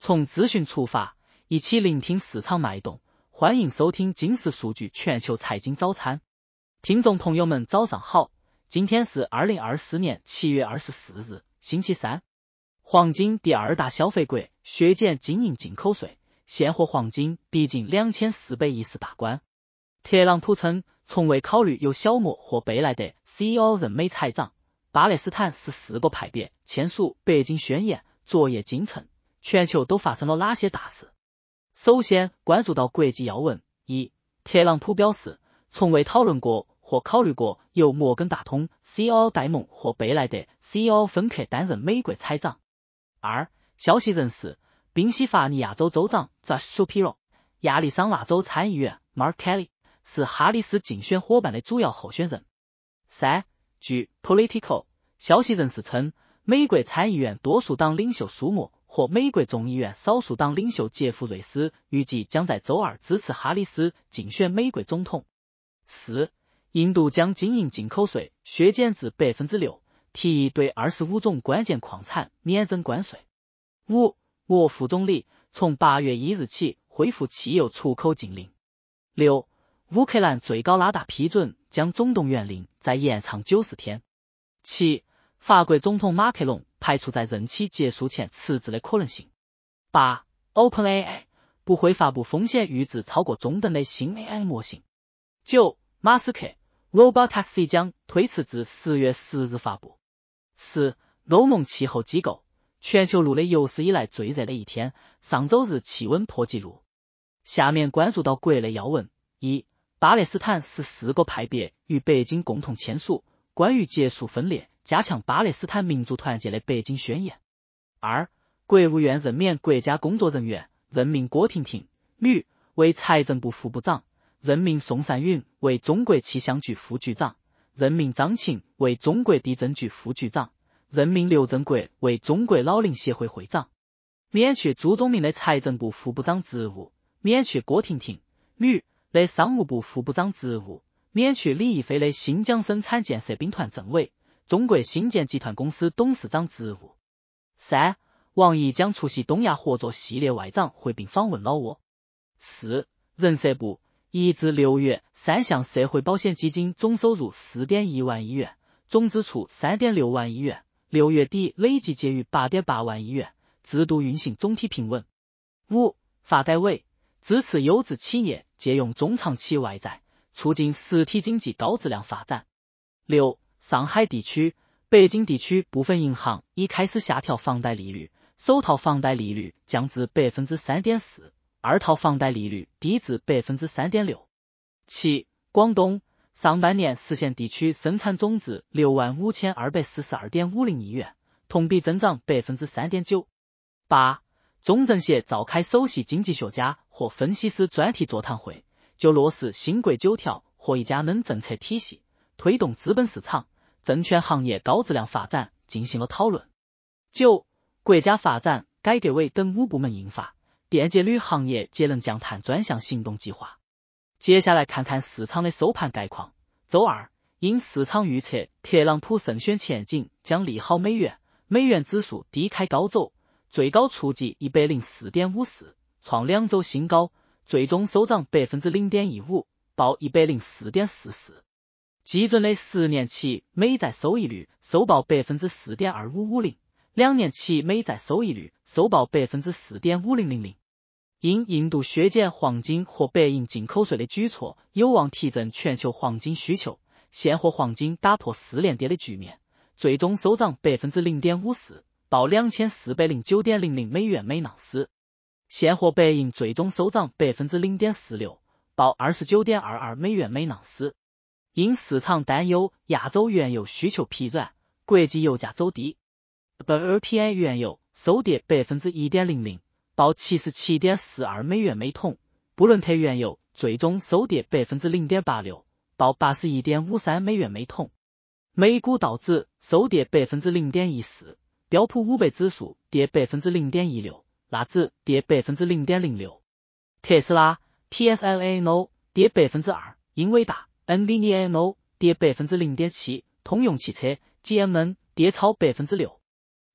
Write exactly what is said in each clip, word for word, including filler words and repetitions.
从资讯出发，一起聆听市场脉动。欢迎收听金石数据全球财经早餐。听众朋友们早上好，今天是二零二四年七月二十四日，星期三。黄金第二大消费国削减经营进口税，现货黄金逼近两千四百一十大关。特朗普称从未考虑由小摩或贝莱德 C E O 任美财长。巴勒斯坦十四个派别签署北京宣言，昨夜今晨，全球都发生了哪些大事？首先关注到国际要闻。一，特朗普表示从未讨论过或考虑过由摩根大通 C E O 戴蒙或贝莱德 C E O 分客担任美国财长。二，消息人士，宾夕法尼亚州州长 Josh Shapiro、亚利桑那州参议员 Mark Kelly 是哈里斯竞选伙伴的主要候选人。三，据 Politico 消息人士称，美国参议院多数党领袖舒默或美国众议院少数党领袖杰夫瑞斯预计将在周二支持哈里斯竞选美国总统。四，印度将经营进口税削减至 百分之六， 提议对二十五种关键矿产免征关税。五，俄副总理从八月一日起恢复汽油出口禁令。六，乌克兰最高拉达批准将总动员令再延长九十天。七，法国总统马克龙排除在任期结束前辞职的可能性。八 ，OpenAI 不会发布风险阈值超过中等的新 A I 模型。九，马斯克 Robotaxi 将推迟至十月十日发布。十，欧盟气候机构，全球录得有史以来最热的一天，上周日气温破纪录。下面关注到国内要闻。一，巴勒斯坦十四个派别与北京共同签署关于结束分裂、加强巴勒斯坦民族团结的北京宣言。二，国务院任免国家工作人员，任命郭婷婷女为财政部副部长，任命宋善允为中国气象局副局长，任命张琴为中国地震局副局长，任命刘振国为中国老龄协会会长。免去朱宗明的财政部副部长职务，免去郭婷婷女的商务部副部长职务，免去李毅飞的新疆生产建设兵团政委、中国新建集团公司董事长职务。三，王毅将出席东亚合作系列外长会并访问老挝。四，人社部一至六月三项社会保险基金总收入 四点一万亿元，总支出 三点六万亿元，六月底累计结余 八点八万亿元，制度运行总体平稳。五，发改委支持优质企业借用中长期外债，促进实体经济高质量发展。六，上海地区、北京地区部分银行已开始下调房贷利率，首套房贷利率降至 百分之三点四， 二套房贷利率低至 百分之三点六。七，广东上半年实现地区生产总值 六万五千二百四十二点五零亿元，同比增长 百分之三点九。八，中政协召开首席经济学家和分析师专题座谈会，就落实新国九条和一加能政策体系，推动资本市场、证券行业高质量发展进行了讨论。九，国家发展、改革委等五部门印发电解铝行业节能降碳专项行动计划。接下来看看市场的收盘概况。周二，因市场预测特朗普胜选前景将利好美元，美元指数低开高走，最高触及 一百零四点五四， 创两周新高，最终收涨 百分之零点一五， 报 一百零四点四四。基准的十年期美债收益率收报 百分之四点二五五零， 两年期美债收益率收报 百分之四点五零零零。因印度削减黄金和白银进口税的举措有望提振全球黄金需求，现货黄金打破四连跌的局面，最终收涨 百分之零点五四， 报 两千四百零九点零零美元每盎司。现货白银最终收涨 百分之零点四六， 报 二十九点二二美元每盎司。因市场担忧亚洲原油需求疲软，国际油价走低。W T I 原油收跌 百分之一点零零， 报 七十七点四二美元每桶。布伦特原油最终收跌 百分之零点八六， 报 八十一点五三美元每桶。美股道指收跌 百分之零点一四， 标普五百指数跌 百分之零点一六， 纳指跌 百分之零点零六。特斯拉 T S L A N O 跌 百分之二， 英伟达N V I D I A N O 跌 百分之零点七， 通用汽车 G M N 跌超 百分之六。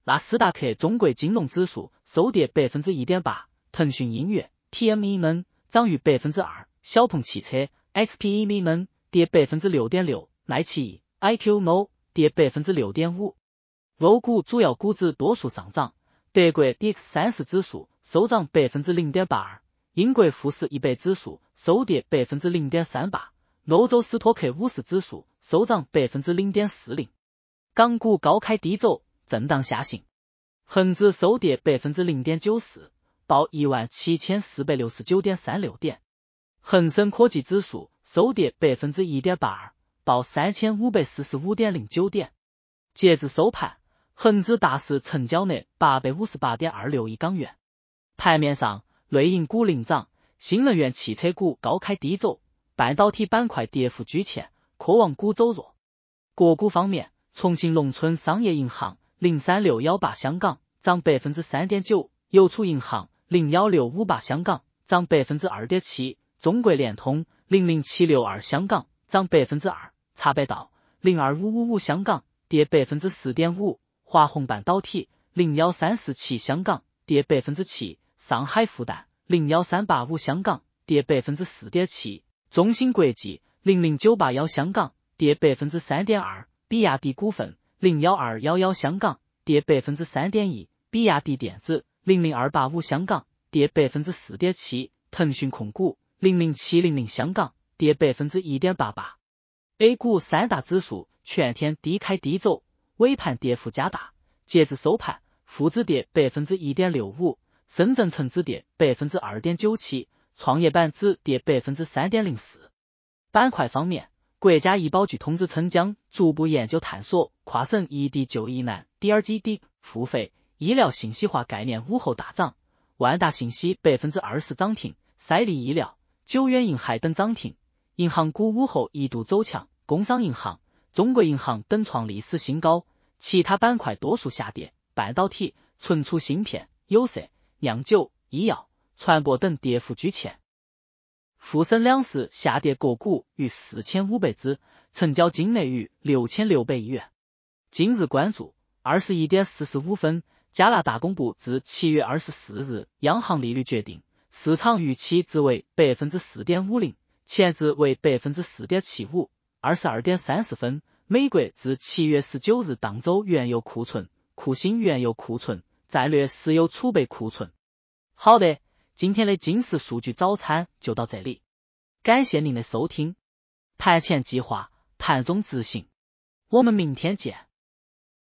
纳斯达克中国金融指数收跌 百分之一点八， 腾讯音乐 T M E 们涨逾 百分之二， 小鹏汽车 X P E 们跌 百分之六点六， 耐奇 I Q M O 跌 百分之六点五。 欧股主要股指多数上涨，德国 D X 三十指数收涨 百分之零点八二， 英国富时一百指数收跌 百分之零点三八， 欧洲斯托克五十指数收涨 百分之零点四零。 港股高开低走，震荡下行，恒指收跌 百分之零点九四， 报 一万七千四百六十九点三六 点，恒生科技指数收跌 百分之一点八二， 报 三千五百四十五点零九 点。截至收盘，恒指大市成交额 八百五十八点二六亿港元。盘面上，内银股领涨，新能源汽车股高开低走，半导体板块跌幅居前，科网股走弱。个股方面，重庆农村商业银行零三六一八香港涨 百分之三点九， 邮储银行零一六五八香港涨 百分之二点七， 中国联通零零七六二香港涨 百分之二， 茶百道零二五五五香港跌 百分之四点五， 华虹半导体零一三四七香港跌 百分之七， 上海复旦零一三八五香港跌 百分之四点七， 中芯国际零零九八一香港跌 百分之三点二， 比亚迪股份零一二一一香港跌 百分之三点一， 比亚迪电子零零二八五香港跌 百分之四点七， 腾讯控股零零七零零香港跌 百分之一点八八。 A 股三大指数全天低开低走，尾盘跌幅加大，截至收盘，沪指跌 百分之一点六五， 深圳成指跌 百分之二点九七， 创业板指跌 百分之三点零四。 板块方面，国家医保局通知称，将逐步研究探索跨省异地就医难 D R G D 付费医疗信息化概念午后大涨，万达信息 百分之二十 涨停，赛力医疗、九远银海等涨停。银行股午后一度走强，工商银行、中国银行等创历史新高，其他板块多数下跌，半导体、存储芯片、有色、酿酒、医药、船舶等跌幅居前。沪深两市下跌个股逾四千五百只，成交金额逾六千六百亿元。今日关注二十一点四十五分，加拿大公布自七月二十四日央行利率决定，市场预期值为 百分之四点五零， 前值为 百分之四点七五。 二十二点三十分，美国自七月十九日当周原油库存、库欣原油库存、战略石油储备库存。好的，今天的金石数据早餐就到这里，感谢您的收听。盘前计划，盘中执行，我们明天见。